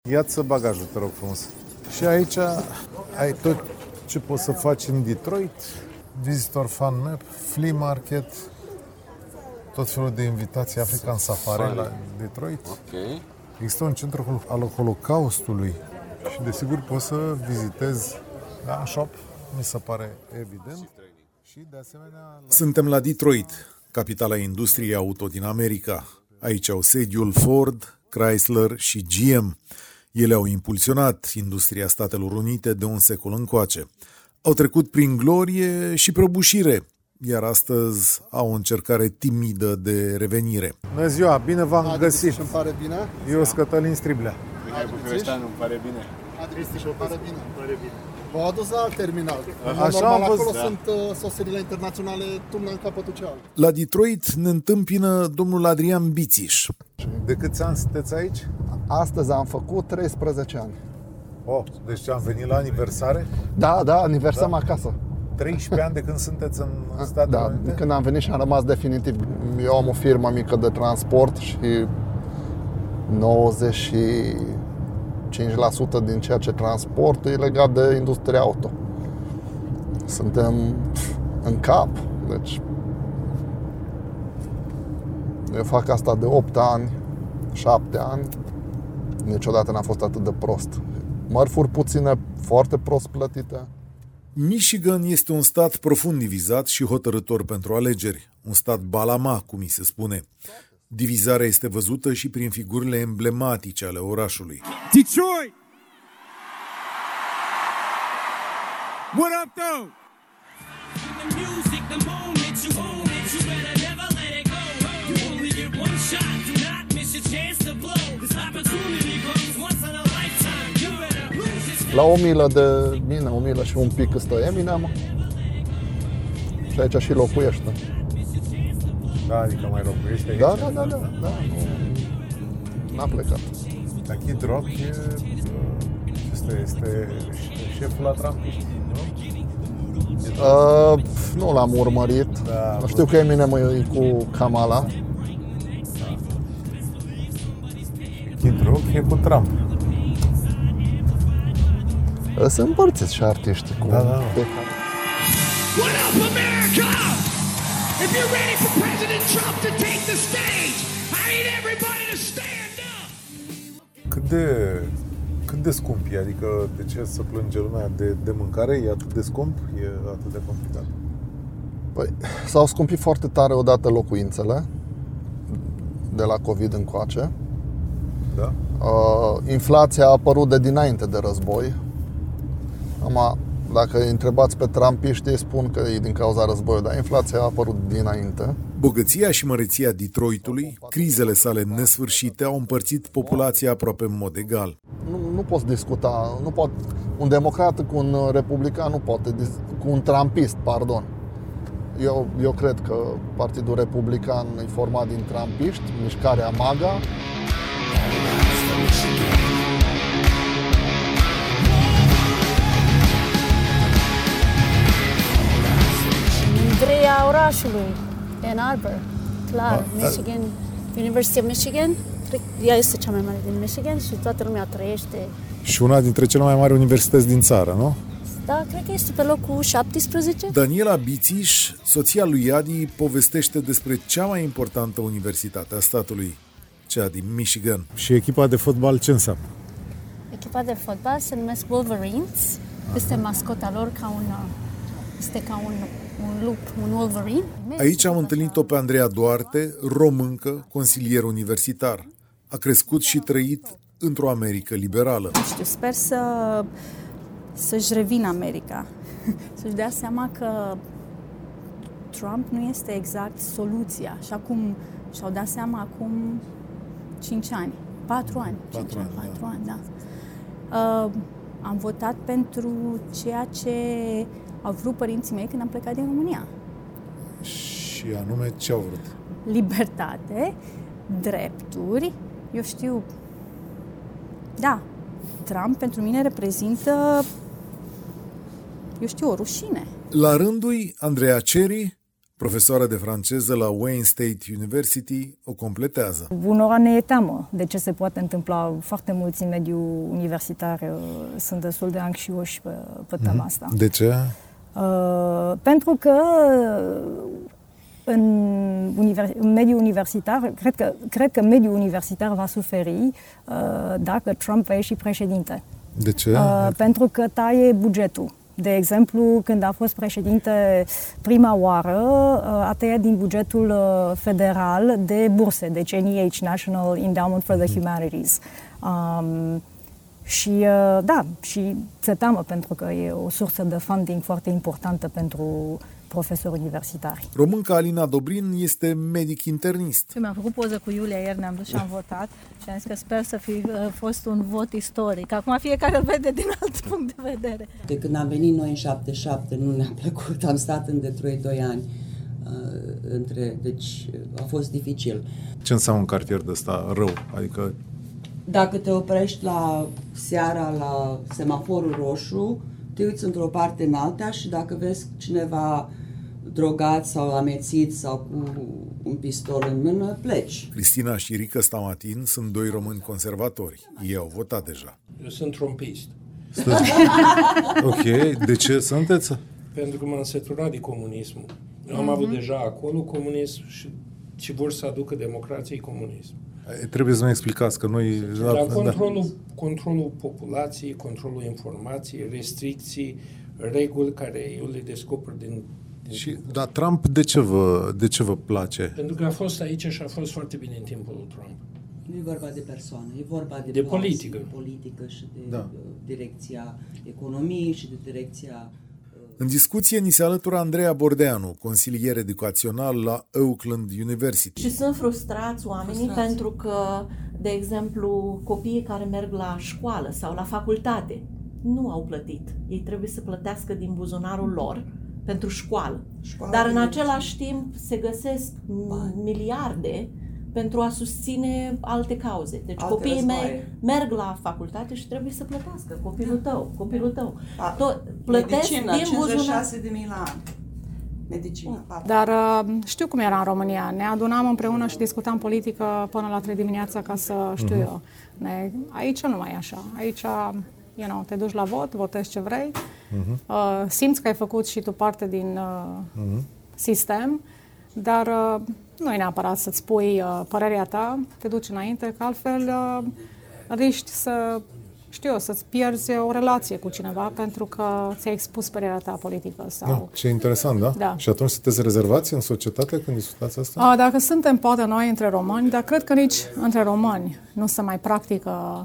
Ia-ți bagajul, te rog frumos. Și aici ai tot ce poți să faci în Detroit. Visitor Fan Map, Flea Market, tot felul de invitații, African Safari la Detroit. Ok. Există un centru al Holocaustului și desigur poți să vizitezi shop, mi se pare evident. Și de asemenea... Suntem la Detroit, capitala industriei auto din America. Aici au sediul Ford, Chrysler și GM. Ele au impulsionat industria Statelor Unite de un secol încoace. Au trecut prin glorie și prăbușire, iar astăzi au o încercare timidă de revenire. Bună ziua, bine v-am găsit! Îmi pare bine? Eu sunt Cătălin Striblea. Mihai Bucureșteanu, îmi pare bine. Adristiș, îmi pare bine? Îmi pare bine. V-au adus la alt terminal. Așa am văzut. Acolo sunt sosirile internaționale, turnă în capătul cealaltă. La Detroit ne întâmpină domnul Adrian Bițiș. De câți ani sunteți aici? Astăzi am făcut 13 ani. Oh, deci am venit la aniversare? Da, aniversăm acasă. 13 ani de când sunteți în Statele Unite? Da, când am venit și am rămas definitiv. Eu am o firmă mică de transport și 95% din ceea ce transport e legat de industria auto. Suntem în cap, deci eu fac asta de 8 ani, 7 ani, niciodată n-a fost atât de prost. Mărfuri puține, foarte prost plătite. Michigan este un stat profund divizat și hotărâtor pentru alegeri, un stat balama, cum mi se spune. Divizarea este văzută și prin figurile emblematice ale orașului. Detroit! What up, though? The music, the moment you own it, you better never let it go. You only get one shot, do not miss your chance to blow. This opportunity comes once in a lifetime. You better lose it. La 1000 de mine, 1000 și un pic stă Eminem. Și aici și locuiește. Da, adică mai locuiește aici? Da, n-a plecat. Dar Kid Rock este șeful la trampiști, nu? Nu l-am urmărit. Da, știu că Eminem e cu Kamala. Da. Kid Rock e cu Trump. Sunt împărțiți și artiștii cu... Da. What up, America? If you're ready for President Trump to take the stage, I need everybody to stand up. Cât de scump e? Adică de ce să plânge lumea de mâncare? E atât de scump? E atât de complicat? Păi, s-au scumpit foarte tare odată locuințele de la COVID încoace. Da? Inflația a apărut de dinainte de război. Dacă îi întrebați pe trumpiști, spun că e din cauza războiului, dar inflația a apărut dinainte. Bogăția și măreția Detroitului, crizele sale nesfârșite, au împărțit populația aproape în mod egal. Nu poți discuta, un democrat cu un republican nu poate, cu un trumpist, pardon. Eu cred că Partidul Republican e format din trumpiști, mișcarea MAGA. Mândria orașului, Ann Arbor, clar, Michigan, University of Michigan, ea este cea mai mare din Michigan și toată lumea trăiește. Și una dintre cele mai mari universități din țară, nu? Da, cred că este pe locul 17. Daniela Bițiș, soția lui Adi, povestește despre cea mai importantă universitate a statului, cea din Michigan. Și echipa de fotbal ce înseamnă? Echipa de fotbal se numesc Wolverines. Este mascota lor este ca un lup, un Wolverine. Aici am întâlnit-o pe Andreea Duarte, româncă, consilier universitar. A crescut și trăit într-o Americă liberală. Sper să-și revină America, să-și dea seama că Trump nu este exact soluția, așa cum și-au dat seama acum 5 ani, 4 ani, 4 ani, da. Am votat pentru ceea ce au vrut părinții mei când am plecat din România. Și anume ce au vrut? Libertate, drepturi, eu știu, da, Trump pentru mine reprezintă, eu știu, o rușine. La rândul Andreea Ceri, Profesoară de franceză la Wayne State University o completează. Unora ne e teamă de ce se poate întâmpla. Foarte mulți în mediul universitar sunt destul de anxioși pe tema asta. De ce? Pentru că în mediul universitar, cred că mediul universitar va suferi dacă Trump va ieși președinte. De ce? Pentru că taie bugetul. De exemplu, când a fost președinte prima oară, a tăiat din bugetul federal de burse, deci NEH, National Endowment for the Humanities. Și se teamă pentru că e o sursă de funding foarte importantă pentru profesori universitari. Românca Alina Dobrin este medic internist. Mi-am făcut poză cu Iulia ieri, ne-am dus și am votat și am zis că sper să fi fost un vot istoric. Acum fiecare îl vede din alt punct de vedere. De când am venit noi în 77, nu ne-a plăcut. Am stat în Detroit 2 ani. Deci a fost dificil. Ce înseamnă un cartier de ăsta rău? Adică dacă te oprești la seara la semaforul roșu, te uiți într-o parte în alta și dacă vezi cineva drogat sau amețit sau cu un pistol în mână, pleci. Cristina și Rică Stamatin sunt doi români conservatori. Ei au votat deja. Eu sunt trumpist. Ok, de ce sunteți? Pentru că m-am săturat de comunismul. Eu am avut deja acolo comunism și vor să aducă democrației comunism. Trebuie să ne explicați că noi... Dar controlul populației, controlul informației, restricții, reguli care eu le descoper din... Dar Trump de ce vă place? Pentru că a fost aici și a fost foarte bine în timpul lui Trump. Nu e vorba de persoană, e vorba de politică și de direcția economiei și de direcția... În discuție ni se alătură Andreea Bordeanu, consilier educațional la Oakland University. Și sunt frustrați oamenii pentru că, de exemplu, copiii care merg la școală sau la facultate nu au plătit. Ei trebuie să plătească din buzunarul lor pentru școală. Dar în același timp se găsesc miliarde pentru a susține alte cauze. Deci copiii mei merg la facultate și trebuie să plătească. Copilul tău. Plătesc medicina, din buzunar. 56.000 la an. Medicina. Dar știu cum era în România. Ne adunam împreună și discutam politică până la 3 dimineața ca să știu eu. Aici nu mai e așa. Aici te duci la vot, votezi ce vrei, simți că ai făcut și tu parte din sistem, dar nu e neapărat să-ți spui părerea ta, te duci înainte, că altfel riști să-ți pierzi o relație cu cineva pentru că ți-ai expus părerea ta politică. Sau... Ce interesant, da? Da. Și atunci sunteți rezervați în societate când discutați asta? Dacă suntem poate noi între români, dar cred că nici între români nu se mai practică,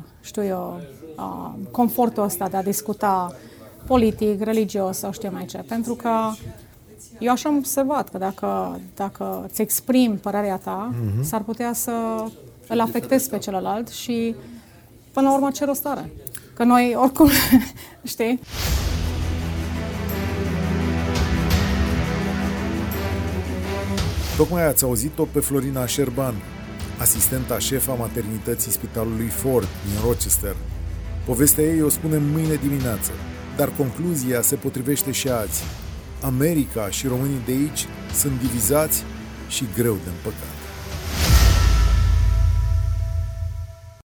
confortul ăsta de a discuta politic, religios sau știu mai ce. Pentru că eu așa am observat că dacă îți exprimi părerea ta, s-ar putea să îl afectezi pe celălalt și până la urmă ce rost are. Că noi oricum, știi? Tocmai ați auzit-o pe Florina Șerban, asistenta șefa maternității Spitalului Ford din Rochester. Povestea ei o spunem mâine dimineață, dar concluzia se potrivește și azi. America și românii de aici sunt divizați și greu de împăcat.